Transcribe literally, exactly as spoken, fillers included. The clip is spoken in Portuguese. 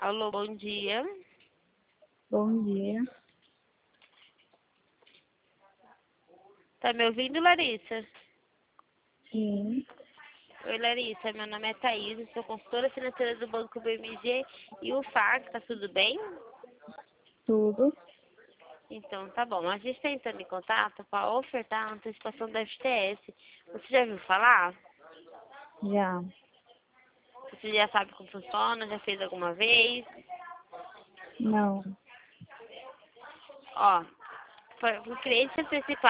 Alô, bom dia. Bom dia. Tá me ouvindo, Larissa? Sim, Oi, Larissa. Meu nome é Thaís, eu sou consultora financeira do Banco B M G e o F A C. Tá tudo bem? tudo. Então, tá bom. A gente está entrando em contato para ofertar a antecipação da F T S. Você já ouviu falar? Já. Você já sabe como funciona? Já fez alguma vez? Não. Ó, para o cliente se antecipar